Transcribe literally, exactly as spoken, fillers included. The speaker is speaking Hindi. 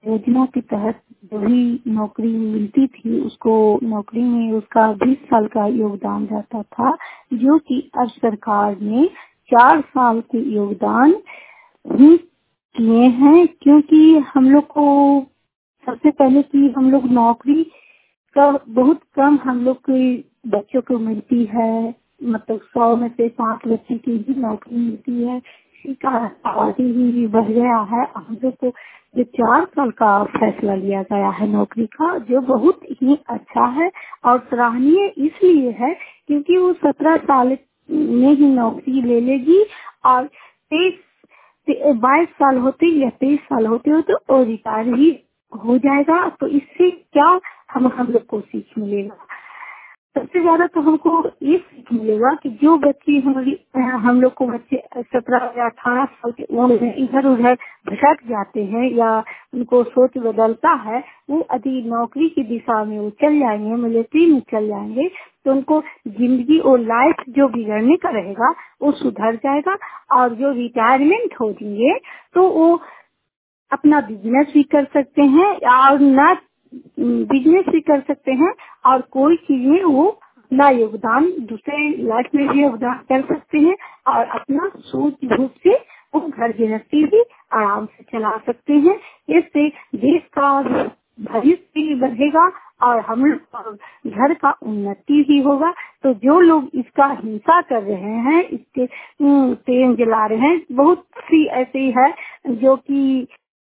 योजना के तहत जो भी नौकरी मिलती थी उसको नौकरी में उसका बीस साल का योगदान जाता था, जो कि अब सरकार ने चार साल के योगदान ही किए हैं। क्योंकि हम लोग को सबसे पहले की हम लोग नौकरी का बहुत कम हम लोग की बच्चों को मिलती है, मतलब सौ में से पांच बच्चे की ही नौकरी मिलती है। इसी का आबादी ही बढ़ गया है। हम लोग को जो चार साल का फैसला लिया गया है नौकरी का, जो बहुत ही अच्छा है और सराहनीय इसलिए है क्योंकि वो सत्रह साल में ही नौकरी ले लेगी और तेईस बाईस साल होते या तेईस साल होते हो तो वो रिटायर ही हो जाएगा। तो इससे क्या हम हम लोग को सीख मिलेगा? सबसे ज्यादा तो हमको ये सीख मिलेगा कि जो बच्चे हमारी हम लोग को बच्चे सत्रह या अठारह साल के उम्र में इधर उधर भटक जाते हैं या उनको सोच बदलता है, वो यदि नौकरी की दिशा में वो चल जाएंगे, मिलिट्री में चल जाएंगे, तो उनको जिंदगी और लाइफ जो बिगड़ने का रहेगा वो सुधर जाएगा। और जो रिटायरमेंट हो जाएंगे तो वो अपना बिजनेस भी कर सकते हैं और न बिजनेस भी कर सकते हैं और कोई चीज में वो अपना योगदान दूसरे लाइफ में भी योगदान कर सकते हैं और अपना सोच रूप से वो घर गृहस्थी भी आराम से चला सकते हैं। इससे देश का भविष्य भी बढ़ेगा और हम लोग घर का उन्नति भी होगा। तो जो लोग इसका हिंसा कर रहे हैं, इसके तेल जला रहे हैं, बहुत सी ऐसे है जो कि